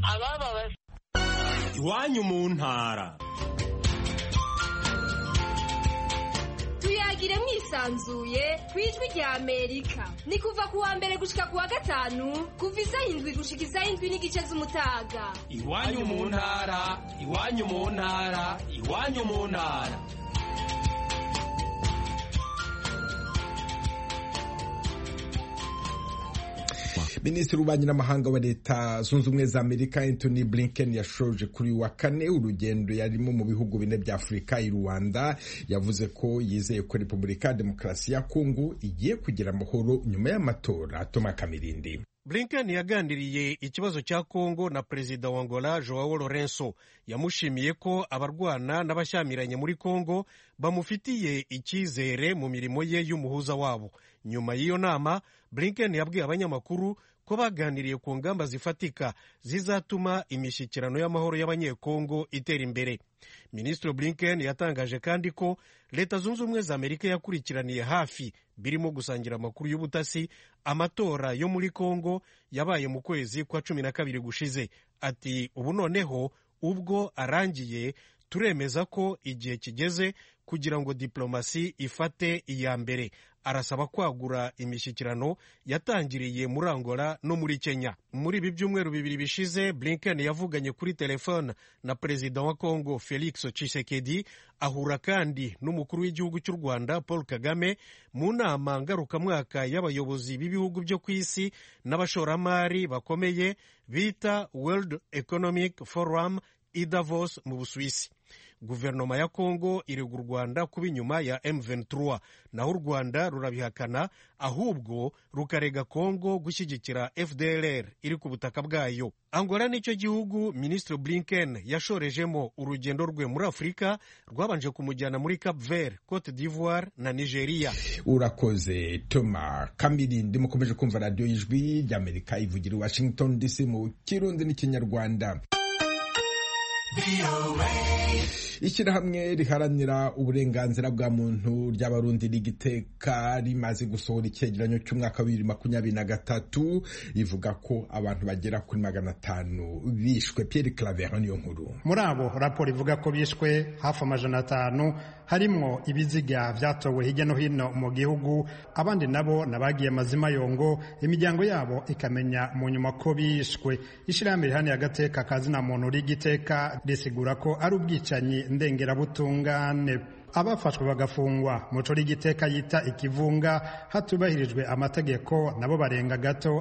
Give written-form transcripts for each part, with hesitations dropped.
abababaye. Iwanyu mu ntara. Tuyagire mwisanzuye kwijwi rya Amerika. Ni kuva kuwa mbere gushika kuwa gatanu, kuva isaha 7 gushika isaha 7 n'igice z'umutaga. Iwanyu mu ntara, iwanyu mu ntara, iwanyu mu ntara. Minisitiri w'ububanyi n'amahanga wa Leta Zunze Ubumwe za Amerika Anthony Blinken yashoje kuri wa kane urugendo yarimo mu bihugu bine bya Afurika i Rwanda. Yavuze ko yizeye ko Repubulika ya Demokarasi ya Kongo igiye kugira amahoro nyuma y'amatora. Toma Kamirindi. Blinken yaganiriye ikibazo cya Kongo na Perezida wa Angola Joao Lourenço. Yamushimiye ko abarwana n'abashyamiranye muri Kongo bamufitiye icyizere mu mirimo ye y'umuhuza wabo. Nyuma y'iyo nama, Blinken yabwiye abanyamakuru ko baganiriye ku ngamba zifatika zizatuma imishyikirano y'amahoro y'abanyekongo itera imbere. Minisitiri Blinken yatangaje kandi ko Leta Zunze Ubumwe za Amerika yakurikiraniye hafi, birimo gusangira amakuru y'ubutasi, amatora yo muri Kongo yabaye mu kwezi kwa 12 gushize. Ati ubu noneho ubwo arangiye, turemeza ko igihe kigeze kugira ngo diplomasi ifate iya mbere. Arasaba kwagura imishyikirano yatangiriye muri Angola no muri Kenya. Muri ibi byumweru bibiri bishize, Blinken yavuganye kuri telefone na Perezida wa Kongo Felix Tshisekedi, ahura kandi n'umukuru w'igihugu cy'u Rwanda Paul Kagame mu nama ngarukamwaka y'abayobozi b'ibihugu byo ku isi n'abashoramari bakomeye bita World Economic Forum i Davos mu Busuwisi. Guverinoma ya Kongo irega u Rwanda kuba inyuma ya M23, naho u Rwanda rurabihakana, ahubwo rukarega Kongo gushyigikira FDLR iri ku butaka bwayo. Angola nicyo gihugu Minisitiri Blinken yashorejemo urugendo rwe muri Afurika, rwabanje kumujyana muri Cap Vert, Cote d'Ivoire na Nigeria. Urakoze Toma Kamirindi. Mukomeje kumva radio y'Ijwi ry'Amerika ivugira Washington DC mu Kirundi n'Ikinyarwanda. Ishyirahamwe riharanira uburenganzira bwa muntu ry'Abarundi rigiteka rimaze gusohora icyegeranyo cy'umwaka wa 2023 rivuga ko abantu bagera kuri 500 bishwe. Pierre Claver niyo nkuru. Muri abo raporo ivuga ko bishwe hafi 500 harimo ibiziga byatowe hirya no hino mu gihugu, abandi nabo nabagiye mazima yongo, imiryango yabo ikamenya mu nyuma ko bishwe. Ishyirahamwe riharanira agateka kazina muntu rigiteka risigura ko ari ubwicanyi ndengerabutungane. Abafashwe bagafungwa muco rigiteka yita ikivunga hatubahirijwe amategeko nabo barenga gato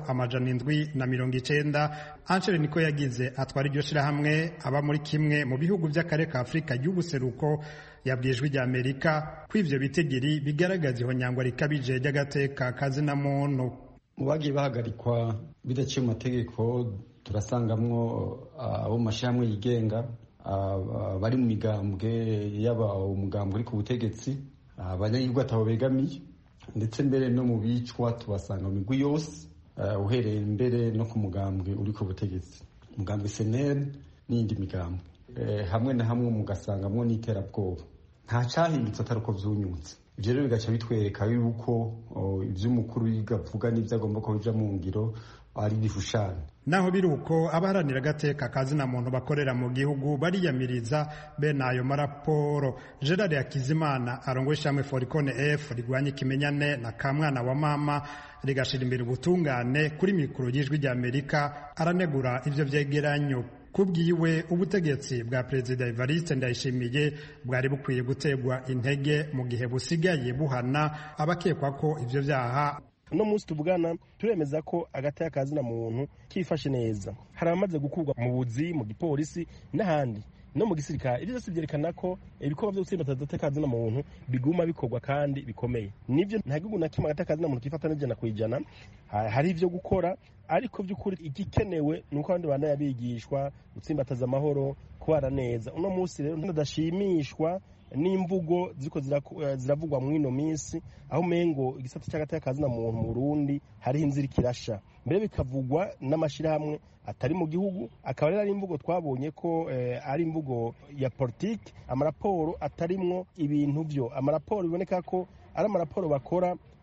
790. Angel niko yagize atwara iryo shirahamwe aba muri kimwe mu bihugu by'akarere ka Afurika y'ubuseruko yabwijwe rya Amerika ko ivyo bitegeri bigaragaza ihonyangwa rikabije ry'agateka kazina muntu. Mu bagiye bahagarikwa bidaciye mu mategeko turasangamwo abo mashyirahamwe yigenga, bari mu migambwe yaba umugambwe uri ku butegetsi, abanyagirwa atabo begamiye, ndetse mbere no mu bicwa tubasanga mu migwi yose, uhereye mbere no ku mugambwe uri ku butegetsi, umugambwe SNL n'indi migambwe, hamwe na hamwe mugasangamwo n'iterabwoba. Nta cyahindutse atari uko vyunyutse. Ivyo rero bigaca bitwereka yuko ivy'umukuru yigavuga n'ivyo agomba ko bija mu ngiro ari bihushana. Naho biruko abaharanira agateka kazina muntu bakorera mu gihugu bariyamiriza bene ayo maraporo. Gerard Hakizimana arongoye ishyirahamwe Foricone F rigwanya ikimenyane na kamwana wa mama rigashira imbere ubutungane kuri mikoro y'Ijwi ry'Amerika, aranegura ivyo vyegeranyo. Kubwiwe ubutegetsi bwa Perezida Evariste Ndayishimiye bwari bukwiye gutegwa intege mu gihe busigaye buhana abakekwa ko ivyo vyaha. No munsi tuvugana turemeza ko agateka kazina muntu kifashe neza. Hari abamaze gukurwa mu buzi, mu gipolisi n'ahandi no mu gisirikare. Ibyo byose byerekana ko ibikorwa byo gutsinda agateka kazina muntu biguma bikorwa kandi bikomeye. Nivyo nta gihugu na kimwe agateka kazina muntu kifata n'ijana ku ijana. Hari ivyo gukora, ariko by'ukuri igikenewe nuko abandi bana yabigishwa gutsimbataza amahoro, kubara neza. Uno munsi rero ndadashimishwa n'imvugo ziko ziravugwa mu ino minsi, aho mengo igisata cy'agateka kazina muntu mu Burundi hari inzira kirasha, mbere bikavugwa n'amashirahamwe atari mu gihugu. Akaba rero ari imvugo twabonye ko ari imvugo ya politiki, amaraporo atarimwo ibintu byo, amaraporo biboneka ko ari amaraporo bakora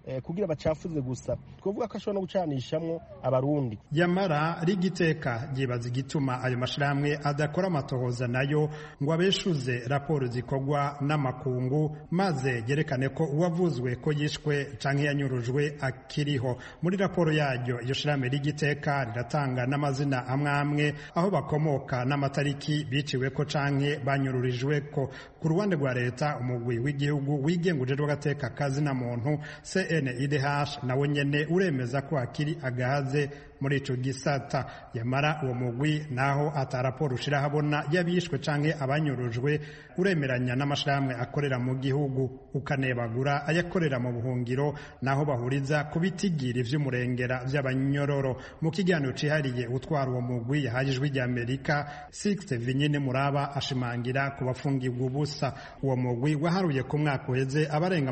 kugira bacafuze gusa twovuga ko ashobora no gucanishamwo abarundi. Yamara rigiteka gibaza igituma ayo mashirahamwe adakora amatohoza nayo ngo abeshuze raporo zikorwa n'amakungu maze yerekane ko uwavuzwe ko yishwe canke yanyurujwe akiriho. Muri raporo yaryo iyo shirahamwe rigiteka riratanga n'amazina amwe aho bakomoka n'amatariki biciwe ko canke banyururijwe ko. Ku ruhande rwa leta umugwi w'igihugu wigenguje rw'agateka kazina muntu CNIDH nawe nyene uremeza ko akiri agahaze muri ico gisata. Yamara uwo mugwi naho ataraporo ushira habona yabishwe canke abanyurujwe uremeranya n'amashirahamwe akorera mu gihugu ukanebagura ayakorera mu buhungiro naho bahuriza kubitigira ivy'umurengera vy'abanyororo. Mu kiganiro cihariye utwara uwo mugwi yahajijwe rya Amerika Sixte Vinyine Muraba ashimangira ku bafungirwa ubusa. Uwo mugwi waharuye ku mwaka uheze abarenga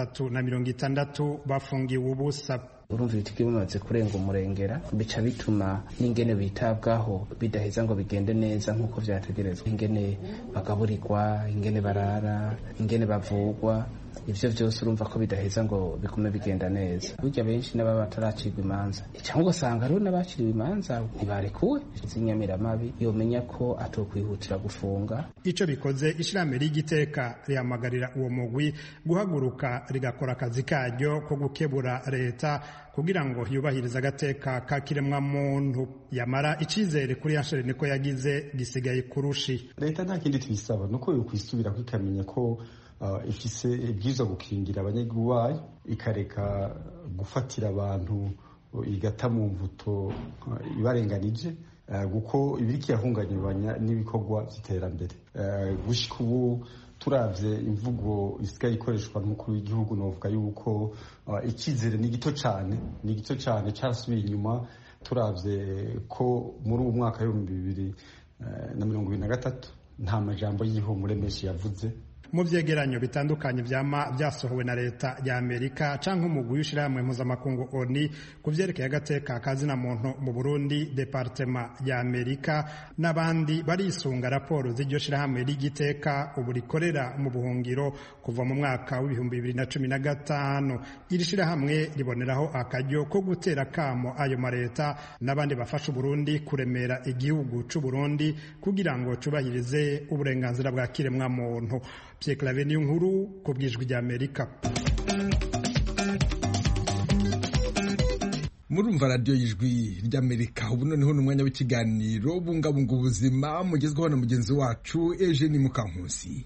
360 bafungiwe ubusa. urumva ibiti bimaze kurenga umurengera bica bituma n'ingene bitabwaho bidaheza ngo bigende neza nk'uko vyategerezwa, ingene bagaburirwa, ingene barara, ingene bavugwa, ivyo vyose urumva ko bidaheza ngo bigume bigenda neza. Burya benshi n'ababa bataracirwa imanza cyangwa ugasanga rero n'abaciriwe imanza ntibarekuwe. Inyamiramabi yomenya ko atokwihutira gufunga. Ico bikoze ishirahamwe ry'igiteka rihamagarira uwo mugwi guhaguruka rigakora akazi karyo ko gukebura leta kugira ngo yubahirize agateka ka kiremwa muntu. Yamara icizere kuri Anshere niko yagize gisigaye kurushi. Leta nta kindi twisaba nuko yo kwisubira kwikamenya ko ifise ibyiza gukingira abanyagihugu bayo, ikareka gufatira abantu igata mu mvuto ibarenganije, guko ibiriki yahunganyibanya n'ibikorwa by'iterambere. Gushika ubu turavye imvugo isigaye ikoreshwa n'umukuru w'igihugu novuga yuko ikizere ni gito cyane cyasubiye inyuma. Turavye ko muri uwo mwaka wa 2023 nta majambo y'ihumure menshi yavuze. Mu vyegeranyo bitandukanye vyasohowe na leta ya Amerika canke umugwi w'ishirahamwe mpuzamakungu ONU kuvyerekeye agateka kazina muntu mu Burundi, Departement ya Amerika n'abandi barisunga raporo z'iryo shirahamwe ry'igiteka ubu rikorera mu buhungiro kuva mu mwaka wa 2015. Iri shirahamwe riboneraho akaryo ko gutera kamo ayo mareta n'abandi bafasha Burundi kuremera igihugu c'u Burundi kugira ngo cubahirize uburenganzira bwa kiremwa muntu. Pierre Claver Niyonkuru ku bw'ijwi rya Amerika. Murumva radio y'ijwi ry'Amerika. Ubu noneho n'umwanya w'ikiganiro bungabunga ubuzima mugezweho na mugenzi wacu Eugene Mukankusi.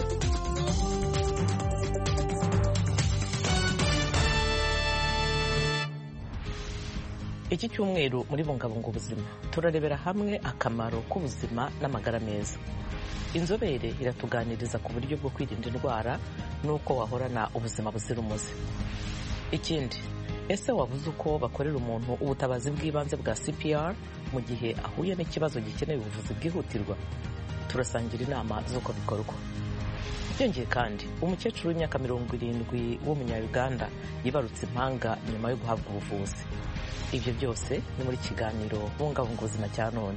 Iki cyumweru muri bungabunga ubuzima turarebera hamwe akamaro k'ubuzima n'amagara meza. Inzobere iratuganiriza ku buryo bwo kwirinda indwara n'uko wahorana ubuzima buzira umuze. Ikindi, ese wabuze uko bakorera umuntu ubutabazi bw'ibanze bwa CPR mu gihe ahuye n'ikibazo gikeneye ubuvuzi bwihutirwa? Turasangira inama z'uko bikorwa. Byongeye kandi, umukecuru w'imyaka 70 w'umunya-Uganda yibarutse impanga nyuma yo guhabwa ubuvuzi. Ibyo byose ni muri kiganiro bungabunga ubuzima cya none.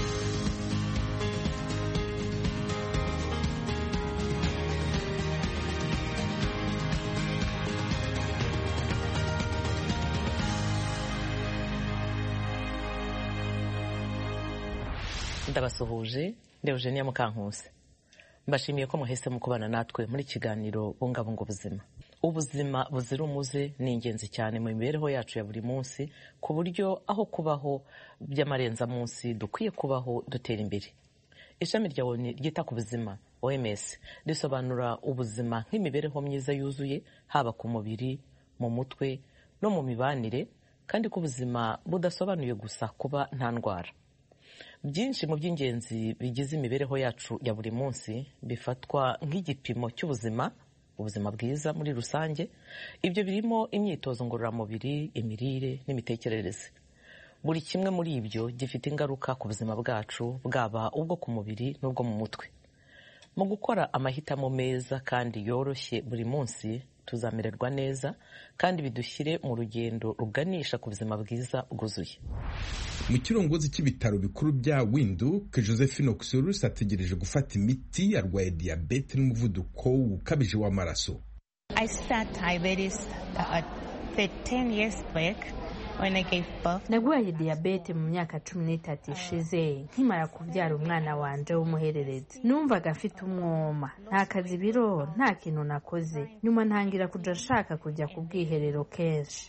Ndabasuhuje, Eugenie Mukankusi. Mbashimiye ko muhese mu kubana natwe muri kiganiro bungabunga ubuzima. Ubuzima buzira umuze ni ingenzi cyane mu mibereho yacu ya buri munsi, ku buryo aho kubaho by'amarenza munsi dukwiye kubaho dutera imbere. Ishami rya ONU ryita ku buzima OMS risobanura ubuzima nk'imibereho myiza yuzuye, haba ku mubiri, mu mutwe no mu mibanire, kandi ko ubuzima budasobanuye gusa kuba nta ndwara. Byinshi mu by'ingenzi bigize imibereho yacu ya buri munsi bifatwa nk'igipimo cy'ubuzima, ubuzima bwiza muri rusange. Ibyo birimo imyitozo ngororamubiri, imirire n'imitekerereze. Buri kimwe muri ibyo gifite ingaruka ku buzima bwacu, bwaba ubwo ku mubiri n'ubwo mu mutwe. Mu gukora amahitamo meza kandi yoroshye buri munsi, tuzamererwa neza kandi bidushyire mu rugendo ruganisha ku buzima bwiza bwuzuye. Mu kirongozi cy'ibitaro bikuru bya Windhoek, Josephine Oxurus ategereje gufata imiti, arwaye diabete n'umuvuduko ukabije w'amaraso. nagwaye diyabete mu myaka 13 ishize nkimara kubyara umwana wanje w'umuhererezi. Numvaga afite umwoma, nta kazi biro, nta kintu nakoze. Nyuma ntangira kuja nshaka kujya ku bwiherero kenshi.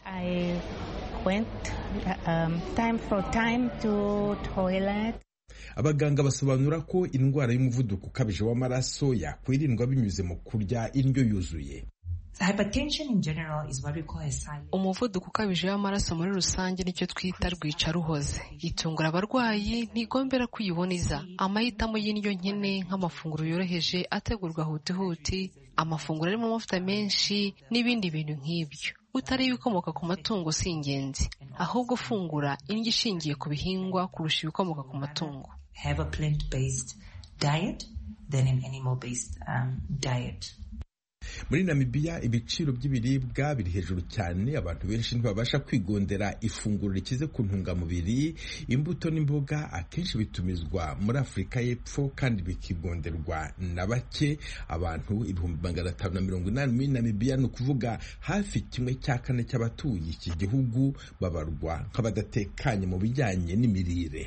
Abaganga basobanura ko indwara y'umuvuduko ukabije w'amaraso yakwirindwa binyuze mu kurya indyo yuzuye. Umuvuduko ukabije w'amaraso muri rusange nicyo twita rwica ruhoze. Itungura abarwayi, ntigombera kuyiboneza. Amahitamo y'indyo nkene nk'amafunguro yoroheje ategurwa huti, amafunguro arimo amavuta menshi n'ibindi bintu nk'ibyo. Utari ibikomoka ku matungo si ingenzi, ahubwo fungura indyo ishingiye ku bihingwa kurusha ibikomoka ku matungo. Have a plant-based diet than an animal-based diet. Muri Namibia ibiciro by'ibiribwa biri hejuru cyane, abantu benshi ntibabasha kwigondera ifunguro rikize ku ntungamubiri. Imbuto n'imboga akenshi bitumizwa muri Afurika y'Epfo kandi bikigonderwa na bake. Abantu 580 muri Namibia, ni ukuvuga hafi 1/4 cy'abatuye iki gihugu babarwa nk'abadatekanye mu bijyanye n'imirire.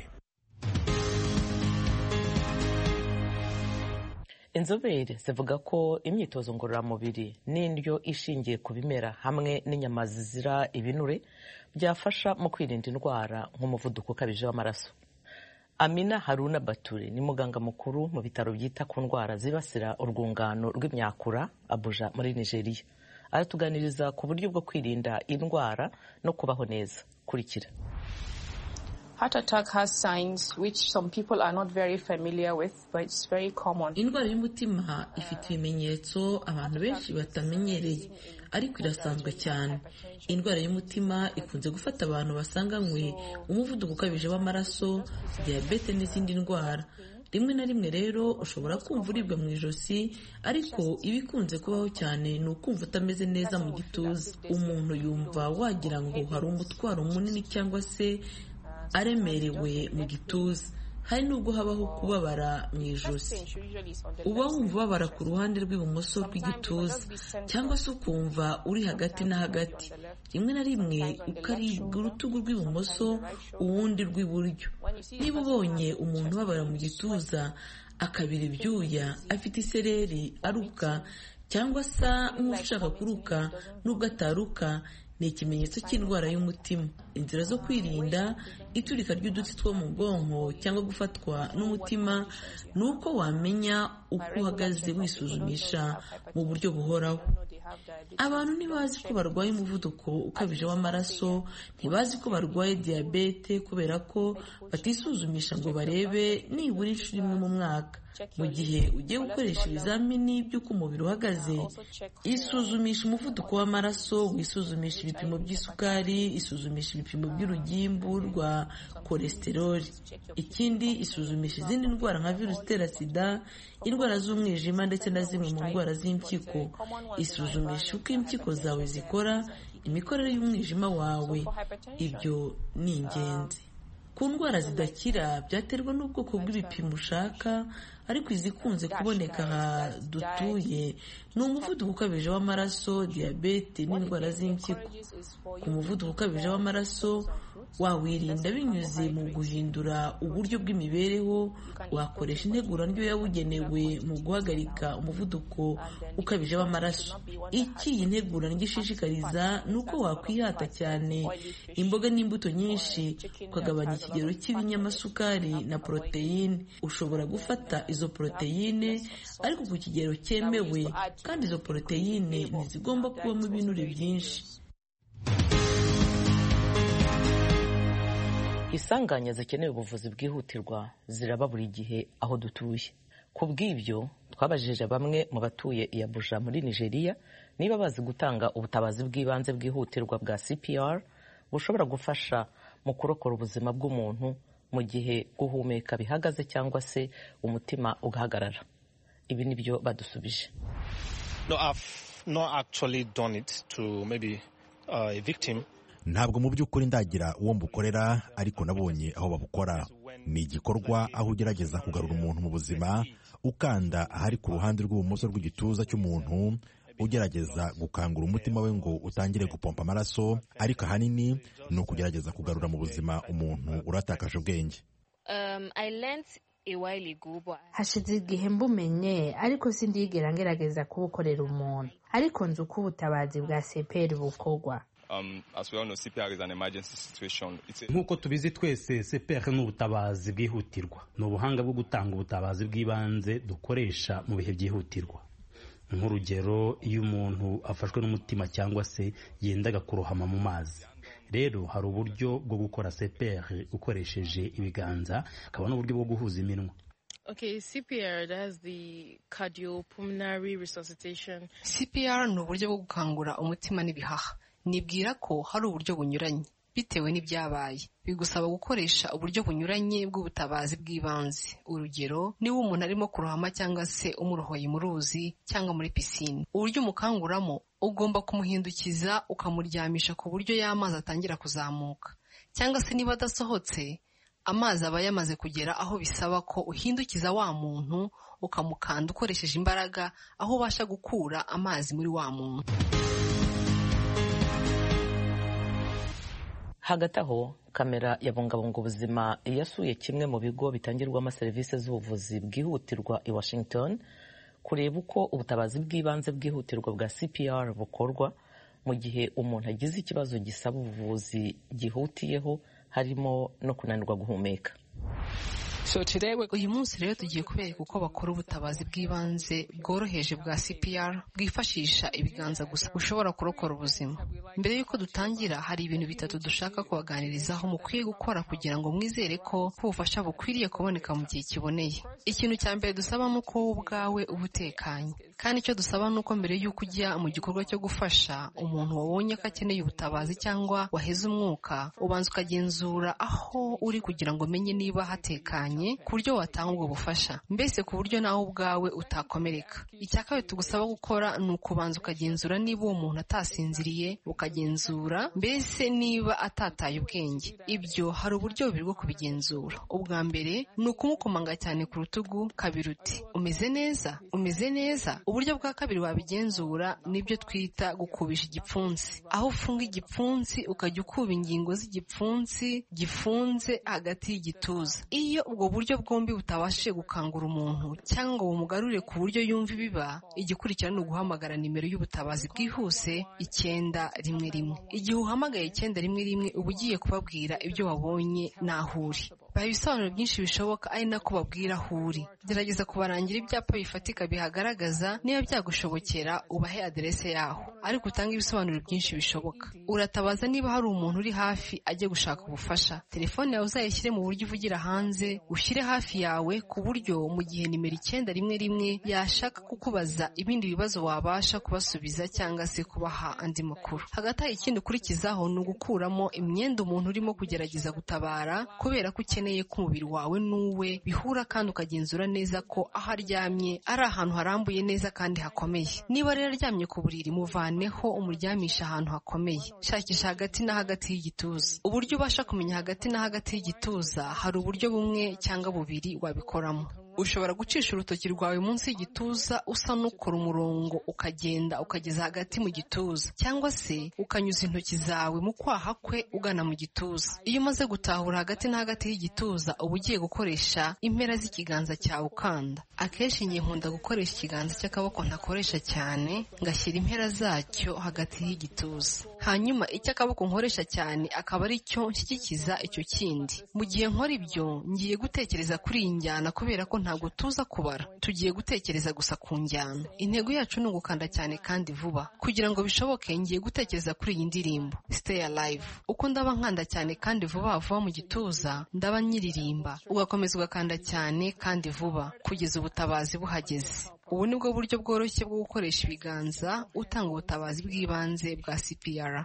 Inzobere zivuga ko imyitozo ngororamubiri n'indyo ishingiye ku bimera hamwe n'inyama zizira ibinure byafasha mu kwirinda indwara nk'umuvuduko ukabije w'amaraso. Amina Haruna Bature ni muganga mukuru mu bitaro byita ku ndwara zibasira urwungano rw'imyakura Abuja muri Nigeria. Aratuganiriza ku buryo bwo kwirinda indwara no kubaho neza. Kurikira. Heart attack has signs which some people are not very familiar with, but it's very common. Indwara y'umutima ifite ibimenyetso abantu benshi batamenyereye, ariko irasanzwe cyane. Indwara y'umutima ikunze gufata abantu basanganywe umuvuduko ukabije w'amaraso, diabete n'izindi ndwara. Rimwe na rimwe rero ushobora kumva uribwa mu ijosi, ariko ibikunze kubaho cyane ni ukumva utameze neza mu gituza. Umuntu yumva wagira ngo hari umutwaro munini cyangwa se aremerewe mu gituza. Hari nubwo habaho kubabara mu ijosi. Uba wumva ubabara ku ruhande rw'ibumoso rw'igituza cyangwa se ukumva uri hagati na hagati. Rimwe na rimwe ukaribwa urutugu rw'ibumoso uwundi rw'iburyo. Niba ubonye umuntu ubabara mu gituza, akabira ibyuya, afite isereri, aruka cyangwa asa nk'ushaka kuruka nubwo ataruka, ni ikimenyetso cy'indwara y'umutima. Inzira zo kwirinda iturika ry'udutsi two mu bwonko cyangwa gufatwa n'umutima ni uko wamenya uko uhagaze wisuzumisha mu buryo buhoraho. Abantu ntibazi ko barwaye umuvuduko ukabije w'amaraso, ntibazi ko barwaye diabete kubera ko batisuzumisha ngo barebe nibura inshuro imwe mu mwaka. Mu gihe ugiye gukoresha ibizamini by'uko umubiri uhagaze, isuzumisha umuvuduko w'amaraso, wisuzumisha ibipimo by'isukari, isuzumisha ibipimo by'urugimbu rwa cholesterol. Ikindi, isuzumisha izindi ndwara nka virusi itera sida, indwara z'umwijima ndetse na zimwe mu ndwara z'impyiko. Isuzumisha uko impyiko zawe zikora, imikorere y'umwijima wawe. Ibyo ni ingenzi. Ku ndwara zidakira byaterwa n'ubwoko bw'ibipimo ushaka, ariko izikunze kuboneka aha dutuye ni umuvuduko ukabije w'amaraso, diabete n'indwara z'impyiko. Ku muvuduko ukabije w'amaraso wawirinda binyuze mu guhindura uburyo bw'imibereho. Wakoresha integuro ndyo yabugenewe mu guhagarika umuvuduko ukabije w'amaraso. Iyi nteguro ndyo ishishikariza ni uko wakwihata cyane imboga n'imbuto nyinshi, ukagabanya ikigero cy'ibinyamasukari na poroteyine. Ushobora gufata izo poroteyine ariko ku kigero cyemewe, kandi izo poroteyine ntizigomba kubamo ibinure byinshi. Isanganya zikeneye ubuvuzi bwihutirwa ziraba buri gihe aho dutuye. Ku bw'ibyo twabajije bamwe mu batuye i Abuja muri Nigeria niba bazi gutanga ubutabazi bw'ibanze bwihutirwa bwa CPR bushobora gufasha mu kurokora ubuzima bw'umuntu mu gihe guhumeka bihagaze cyangwa se umutima ugahagarara. Ibi nibyo badusubije. No, I've not actually done it to maybe a victim. Ntabwo mu by'ukuri ndagira uwo mbukorera, ariko nabonye aho babukora. Ni igikorwa aho ugerageza kugarura umuntu mu buzima, ukanda ahari ku ruhande rw'ibumoso rw'igituza cy'umuntu, ugerageza gukangura umutima we ngo utangire gupompa amaraso, ariko ahanini ni ukugerageza kugarura mu buzima umuntu uratakaje ubwenge. hashize igihe mbumenye, ariko sindigera ngerageza kubukorera umuntu, ariko nzi uko ubutabazi bwa CPR bukorwa. Nk'uko tubizi twese, CPR ni ubutabazi bwihutirwa, ni ubuhanga bwo gutanga ubutabazi bw'ibanze dukoresha mu bihe byihutirwa. Nk'urugero, iyo umuntu afashwe n'umutima cyangwa se yendaga kurohama mu mazi, rero hari uburyo bwo gukora CPR ukoresheje ibiganza, akaba n'uburyo bwo guhuza iminwa. Okay, CPR, that's the cardiopulmonary resuscitation. CPR ni uburyo bwo gukangura umutima n'ibihaha. Nibwira ko hari uburyo bunyuranye bitewe n'ibyabaye, bigusaba gukoresha uburyo bunyuranye bw'ubutabazi bw'ibanze. Urugero, niba umuntu arimo kurohama cyangwa se umurohoye mu ruzi cyangwa muri pisine, uburyo umukanguramo ugomba kumuhindukiza ukamuryamisha ku buryo y'amazi atangira kuzamuka, cyangwa se niba adasohotse amazi aba yamaze kugera aho bisaba ko uhindukiza wa muntu ukamukanda ukoresheje imbaraga aho ubasha gukura amazi muri wa muntu. Hagati aho, kamera ya Bungabunga Ubuzima yasuye kimwe mu bigo bitangirwamo serivisi z'ubuvuzi bwihutirwa i Washington kureba uko ubutabazi bw'ibanze bwihutirwa bwa CPR bukorwa mu gihe umuntu agize ikibazo gisaba ubuvuzi gihutiyeho, harimo no kunanirwa guhumeka. Uyu munsi rero tugiye kubereka uko bakora ubutabazi bw'ibanze bworoheje bwa CPR bwifashisha ibiganza gusa bushobora kurokora ubuzima. Mbere y'uko dutangira, hari ibintu bitatu dushaka kubaganirizaho mukwiye gukora kugira ngo mwizere ko ubufasha bukwiriye kuboneka mu gihe kiboneye. Ikintu cya mbere dusaba ni uko wowe ubwawe uba utekanye, kandi icyo dusaba ni uko mbere y'uko ujya mu gikorwa cyo gufasha umuntu wabonye ko akeneye ubutabazi cyangwa waheze umwuka, ubanza ukagenzura aho uri kugira ngo umenye niba hatekanye ku buryo watanga ubwo bufasha, mbese ku buryo nawe ubwawe utakomereka. Icya kabiri tugusaba gukora ni ukubanza ukagenzura niba uwo muntu atasinziriye, ukagenzura mbese niba atataye ubwenge. Ibyo hari uburyo bubiri bwo kubigenzura. Ubwa mbere ni ukumukomanga cyane ku rutugu, kabiri uti umeze neza, umeze neza. Uburyo bwa kabiri wabigenzura nibyo twita gukubisha igipfunsi, aho ufunga igipfunsi ukajya ukuba ingingo z'igipfunsi gifunze hagati y'igituza. Iyo ubwo buryo bwombi butabashije gukangura umuntu cyangwa ngo bumugarure ku buryo yumva ibiba, igikurikira ni uguhamagara nimero y'ubutabazi bwihuse 911. Igihe uhamagaye 911 uba ugiye kubabwira ibyo wabonye n'aho uri. Baha ibisobanuro byinshi bishoboka, ari nako babwira aho uri. Gerageza kubarangira ibyapa bifatika bihagaragaza, niba byagushobokera ubahe aderese yaho, ariko utanga ibisobanuro byinshi bishoboka. Uratabaza niba hari umuntu uri hafi ajye gushaka ubufasha. Telefone yawe uzayishyire mu buryo uvugira hanze, ushyire hafi yawe ku buryo mu gihe nimero 911 yashaka kukubaza ibindi bibazo wabasha kubasubiza cyangwa se kubaha andi makuru. Hagati aho, ikindi ukurikizaho ni ugukuramo imyenda umuntu urimo kugerageza gutabara, kubera ko ukeneye ko umubiri wawe n'uwe bihura, kandi ukagenzura neza ko aho aryamye ari ahantu harambuye neza kandi hakomeye. Niba rero aryamye ku buriri, muvaneho umuryamisha ahantu hakomeye. Shakisha hagati na hagati y'igituza. Uburyo ubasha kumenya hagati na hagati y'igituza, hari uburyo bumwe cyangwa bubiri wabikoramo. Ushobora gucisha urutoki rwawe munsi y'igituza usa n'ukora umurongo ukagenda ukageza hagati mu gituza, cyangwa se ukanyuza intoki zawe mu kwaha kwe ugana mu gituza. Iyo umaze gutahura hagati na hagati y'igituza, uba ugiye gukoresha impera z'ikiganza cyawe ukanda. Akenshi njye nkunda gukoresha ikiganza cy'akaboko ntakoresha cyane, ngashyira impera zacyo hagati y'igituza. Hanyuma icy'akaboko nkoresha cyane akaba ari cyo nshyigikiza icyo kindi. Mu gihe nkora ibyo, ngiye gutekereza kuri iyi njyana, kubera ko ntabwo tuza kubara, tugiye gutekereza gusa ku njyana. Intego yacu ni ugukanda cyane kandi vuba. Kugira ngo bishoboke, ngiye gutekereza kuri iyi ndirimbo Stay Alive. Uko ndaba nkanda cyane kandi vuba vuba mu gituza, ndaba nyiririmba. Ugakomeza ugakanda cyane kandi vuba kugeza ubutabazi buhageze. Ubu ni bwo buryo bworoshye bwo gukoresha ibiganza utanga ubutabazi bw'ibanze bwa CPR.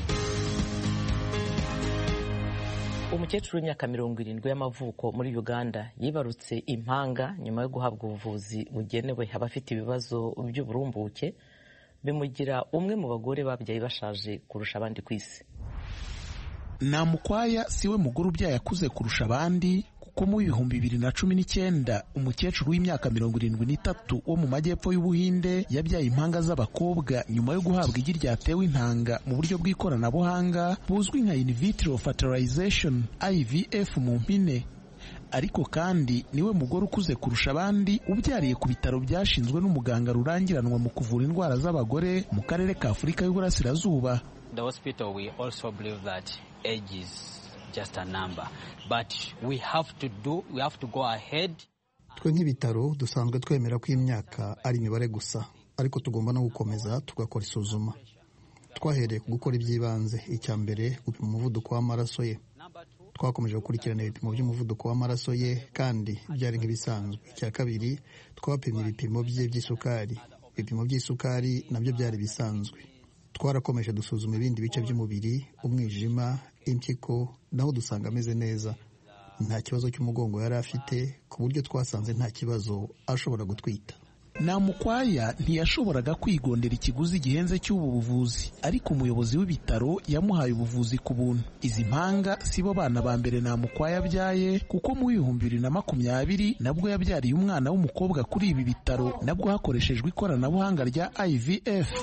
Umukecuru w'imyaka 70 y'amavuko muri Uganda yibarutse impanga nyuma yo guhabwa ubuvuzi bugenewe abafite ibibazo by'uburumbuke, bimugira umwe mu bagore babyaye bashaje kurusha abandi ku isi. Namukwaya siwe mugore ubyaye akuze kurusha abandi, ko mu 2019 umukecuru w'imyaka 73 wo mu majyepfo y'Ubuhinde yabyaye impanga z'abakobwa nyuma yo guhabwa igi ryatewe intanga mu buryo bw'ikoranabuhanga buzwi nka in vitro fertilization IVF mu mpine. Ariko kandi niwe mugore ukuze kurusha abandi ubyariye ku bitaro byashinzwe n'umuganga rurangiranwa mu kuvura indwara z'abagore mu karere ka Afurika y'Uburasirazuba. The hospital we also believe that age is just a number, but we have to go ahead. Twe nk'ibitaro dusanzwe twemera ko imyaka ari imibare gusa, ariko tugomba no gukomeza tugakora isuzuma. Twahereye ku gukora iby'ibanze, icya mbere gupima umuvuduko w'amaraso ye. Twakomeje gukurikirana ibipimo by'umuvuduko w'amaraso ye kandi byari nk'ibisanzwe. Icya kabiri twapimye ibipimo bye by'isukari. Ibipimo by'isukari nabyo byari bisanzwe. Twarakomeje dusuzuma ibindi bice by'umubiri, umwijima, impyiko, naho dusanga ameze neza. Nta kibazo cy'umugongo yari afite, ku buryo twasanze nta kibazo ashobora gutwita. Namukwaya ntiyashoboraga kwigondera ikiguzi gihenze cy'ubu buvuzi, ariko umuyobozi w'ibitaro yamuhaye ubuvuzi ku buntu. Izi mpanga sibo bana ba mbere Namukwaya abyaye, kuko mu 2020 nabwo yabyariye umwana w'umukobwa kuri ibi bitaro, nabwo hakoreshejwe ikoranabuhanga rya IVF.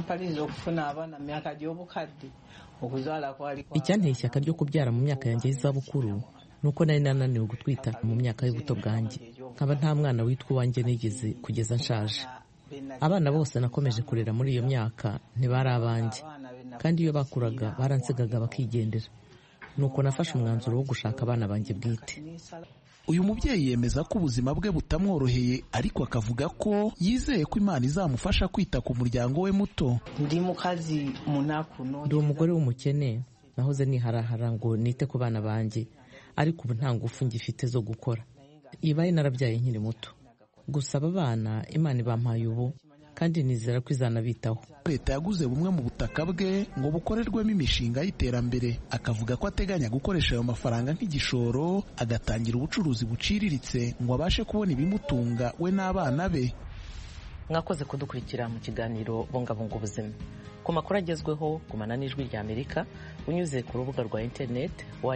Icyanteye ishyaka ryo kubyara mu myaka yanjye y'izabukuru nuko nari nananiwe gutwita mu myaka y'ubuto bwanjye, nkaba nta mwana witwa uwanjye nigeze kugeza nshaje. Abana bose nakomeje kurera muri iyo myaka ntibari abanjye, kandi iyo bakuraga baransigaga bakigendera. Nuko nafashe umwanzuro wo gushaka abana banjye bwite. Uyu mubyeyi yemeza ko ubuzima bwe butamworoheye, ariko akavuga ko yizeye ko Imana izamufasha kwita ku muryango we muto. Ndi umugore w'umukene, nahoze niharahara ngo nite ku bana banjye, ariko ubu nta ngufu ngifite zo gukora. Ibaye narabyaye nkiri muto. Gusa aba bana Imana ibampaye ubu, kandi nizera ko izanabitaho. Leta yaguze bumwe mu butaka bwe ngo bukorerwemo imishinga y'iterambere. Akavuga ko ateganya gukoresha ayo mafaranga nk'igishoro, agatangira ubucuruzi buciriritse ngo abashe kubona ibimutunga we n'abana be. Mwakoze kudukurikira mu kiganiro Bungabunga Ubuzima. Ku makuru agezweho gumana n'Ijwi rya Amerika unyuze ku rubuga rwa internet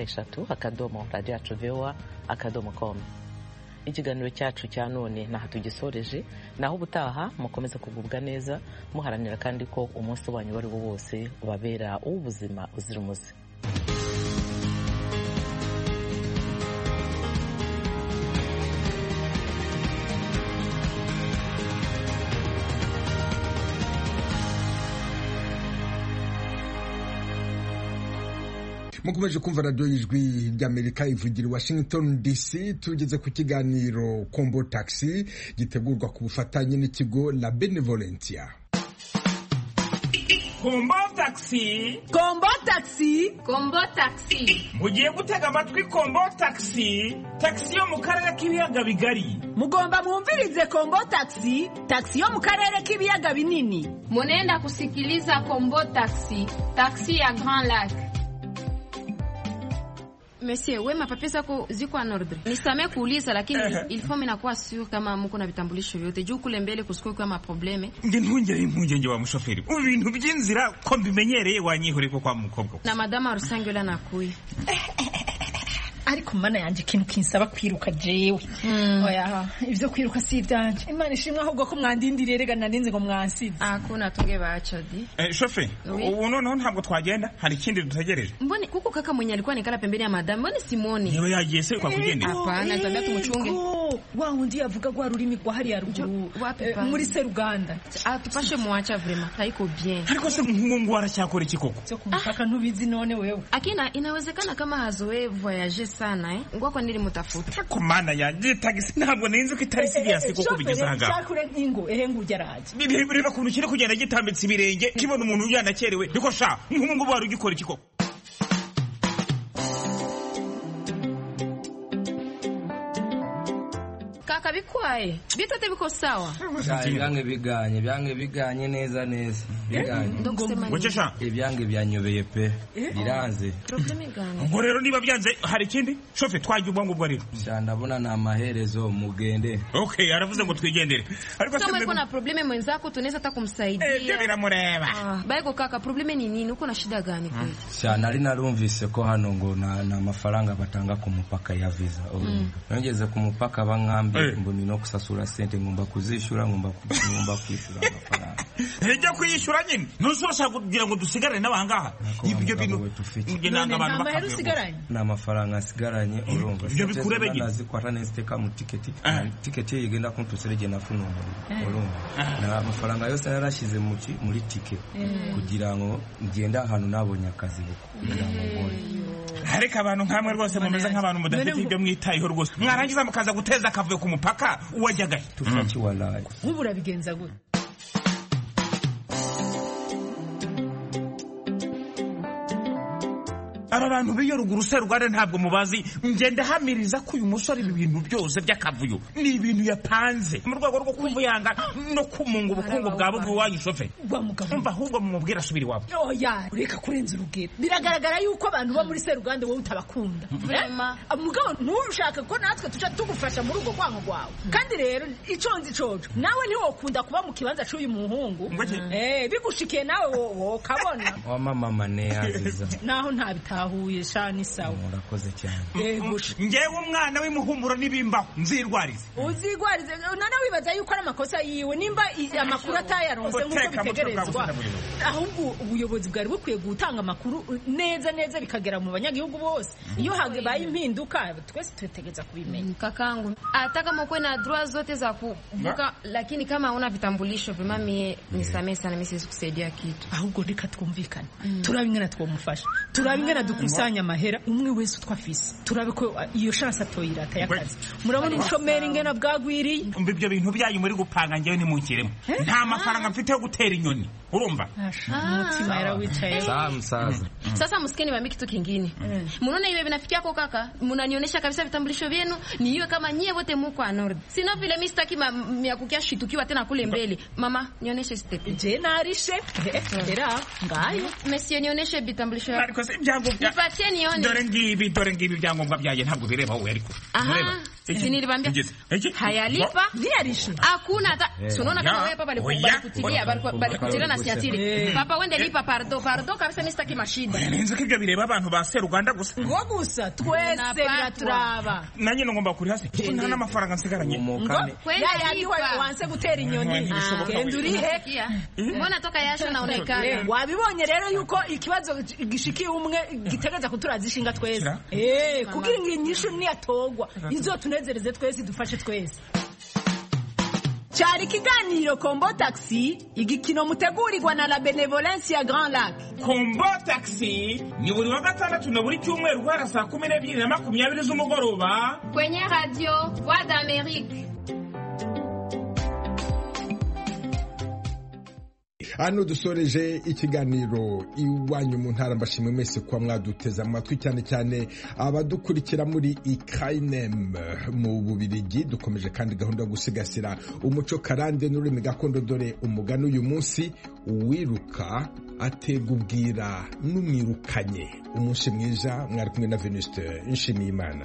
wa3.radio.voa.com. Ikiganiro cyacu cya none naho tugisoreje, naho ubutaha mukomeza kugubwa neza, muharanira kandi ko umunsi wanyu wari wose ubabera ubuzima uzira umuze. Mukomeje kumva radio y'Ijwi ry'Amerika ivugira Washington DC. Tugeze ku kiganiro Kombo Taxi gitegurwa ku bufatanye n'ikigo La Benevolencia. Kombo Taxi, Kombo Taxi, Kombo Taxi. mugiye gutega amatwi Kombo Taxi, taxi yo mu karere k'ibiyaga bigari. Mugomba mwumvirize Kombo Taxi, taxi yo mu karere k'ibiyaga binini. Munenda kusikiliza Kombo Taxi, taxi ya Grand Lac. Monsieur, we mapapia zako ziko en ordre. Nisamee kuuliza lakini il faut minakuwa sure kama mko na vitambulisho vyote. Juu kule mbele kusiko kwa maprobleme. Nge ntungere impungenge wa mushoferi. Ibintu by'inzira ko mbimenyereye wanyihuriko kwa mukobwa. Na madama Rusangola nakuye. Ariko mana yanje kintu kinsaba kwiruka jewe. Oya, ivyo kwiruka si ibyanje. Imana ishimwe ahubwo ko mwandindiriye rega naninze ngo mwansize. Akuna tunge bacha di. Shofe, ubu noneho ntabwo twagenda, hari ikindi dutegereje. Mbone kuko kaka mwenye alikuwa nikala pembeni ya madam, mbone Simoni. Niwe yagiye se kwa kugendera. Hapana, ntabya tumuchunge. Wa undi yavuga gwa rurimi kwa hari ya ruguru. Muri Seruganda. Tupashe muacha vraiment. Haiko bien. Ariko se Mungu aracyakora iki koko? Cyo kumutaka ntubizi none wewe. Akina inawezekana kama hazoe voyager sana ngwako ndiri mutafuta. Ko mana yaje taxi ntabwo ninzi ko itari serious koko bigeze hanga. Cyakure ingo ngujaraje. Bireba kuntu kiri kugenda gitambitse ibirenge kibona umuntu yanakerewe. Biko sha nk'umungu bari ugikora iki koko? kaka bikwaye bitote biko sawa byange biganye neza biganye Wechesha ibyange byanyobeye pe biranze ngo rero niba byanze hari ikindi shofe twaje ubwangu bwo rero ndabona na maherezo mugende okay aravuze ngo twigendere ariko kama uko na probleme mwenzako tunaweza hata kumsaidia biramureba baiko kaka probleme ni nini uko na shida gani kweli cyane ari narumvise ko hano ngo na mafaranga batanga ku mupaka ya visa nongeze ku mupaka bankambi mboni no kusasura sente ngomba kuzishura ngomba kwishura amafaranga ejya kwishura nyine nuzobasha kugira ngo dusigarane n'abangaha ibyo bintu ngenanga abantu bakabyo na mafaranga asigaranye urumva ibyo bikurebe nyine nazi kwa nesteka mu tiketi yigenda kuntusereje nafuna urumva na mafaranga yose narashize muri ticket kugira ngo ngenda ahantu nabonye akazi kugira ngo ngore hareka abantu nkamwe rwose mumeze nk'abantu mudafite ibyo mwitayeho rwose mwarangiza mukaza guteza akavuye ku mupaka uwajyagaye tufaki walaye nk'ubura bigenza gute aba bantu biyo ruguru se Rwanda ntabwo mubazi ngende hamiriza ko uyu musore ibi bintu byose by'akavuyo ni ibintu yapanze mu rwego rwo kumvuyanga no kumunga ubukungu bwabo bw'iwanyu shofe umva ahubwo mumubwira asubira iwabo oya reka kurenza urugero biragaragara yuko abantu bo muri Seruganda wowe utabakunda mugabo ntushaka ko natwe tuca tugufasha mu rugo rwango rwawe kandi rero iconzi cojo nawe ntiwokunda kuba mu kibanza cy'uyu muhungu bigushikiye nawe kabona wa mama ne aziza naho ntabita ahuye shani sawa murakoze cyane ngewe umwana w'imuhumuro nibimbaho nzirwarize none wibaza yuko ari amakosa yiwe nimba amakuru atayaronse nk'uko bitegerezwa ahubwo ubuyobozi bwari bukwiye gutanga amakuru neza bikagera mu banyagihugu bose iyo habaye impinduka twese tutegeza kubimenya kakangu hata kama uko na droit zote za kuvuka lakini kama una vitambulisho vema mie nisamee sana mimi siwezi kusaidia kitu ahubwo reka twumvikane turabingana twomufasha turabingana dukusanya amahera umwe wese utwafise turabe ko iyo chance atoyirata yakazi murabona ubushomeri ingena bwagwiriye ibyo bintu byanyu muri gupanga ngewe ntimunkiremo nta mafaranga mfite yo gutera inyoni urumva umutima yarawicaye msaza sasa msikeni wa kitu kingine mnaona hiyo vinafikia kwa kaka mnanionyesha kabisa vitambulisho vyenu ni hiyo kama nyie wote mko anord sina vile mimi sitaki ya kukia shitukiwa tena kule mbele mama nionyeshe step je narishe era ngayo monsieur nionyeshe vitambulisho ariko se byango nipatie nione dore ngibi byangombwa byaje ntabwo bireba wowe ariko mureba sinilibambia hayalipa niarishe hakuna hata unaona kama wewe papa balikutilia balikutilia na siatire papa wende lipa pardo kabisa mimi sitaki mashida nenze ko ibyo bireba abantu ba Seruganda gusa ngo gusa twese biraturaba nanjye ngomba kuri hasi nta n'amafaranga nsigaranye yariwe wanse gutera inyoni genda urihe mbona toka yasho naonekana wabibonye rero yuko ikibazo gishikiye umwe gitegeza kuturaza ishinga twese kugira ngo inyishu niyatogwa izo tunezereze twese dufashe twese cyari kiganiro Kombo Taxi igikino mutegurirwa na la Benevolence ya Grand Lac. Kombo Taxi ni buri wa gatandatu na buri cyumweru guhera saa 12:20 z'umugoroba kwenye radio Voix d'Amérique. hano dusoreje ikiganiro iwanyu mu ntara mbashimwe mwese kuba mwaduteze amatwi cyane cyane abadukurikira muri Ikainem mu Bubiligi dukomeje kandi gahunda yo gusigasira umuco karande n'ururimi gakondo dore umugani uyu munsi uwiruka ategubwira n'umwirukanye umunsi mwiza mwari kumwe na Venuste Nshimiyimana.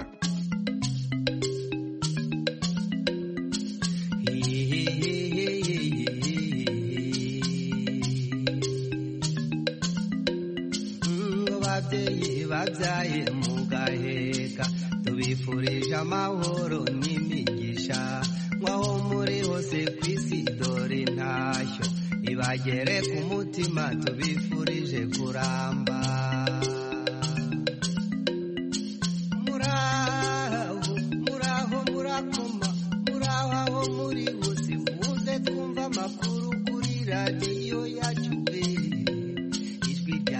babyaye mugaheka tubifurije amahoro n'imigisha mwaho muri hose ku isi dore intashyo ibagere ku mutima tubifurije kuramba muraho murakoma muraho aho muri hose muze twumva amakuru kuri radiyo yacu ijwi rya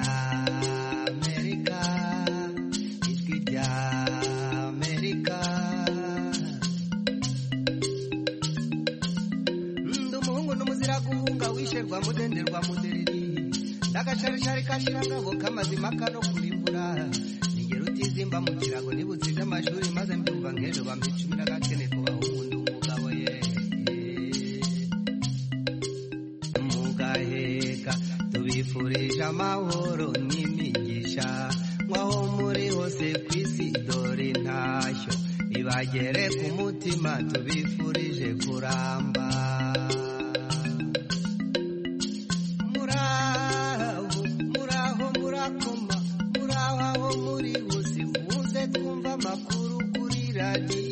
mudenderwa mudereri ndagasharishari kashirangabo kamazima kano kurimbura ningero utizimba mu kirago nibutsinda amashuri maze mbyumva nk'ejo bampa 10 kubaho umuntu bibagere ku mutima tubifurije kuramba. Muraho murakoma, muraho aho muri hose muze twumva amakuru kuri radiyo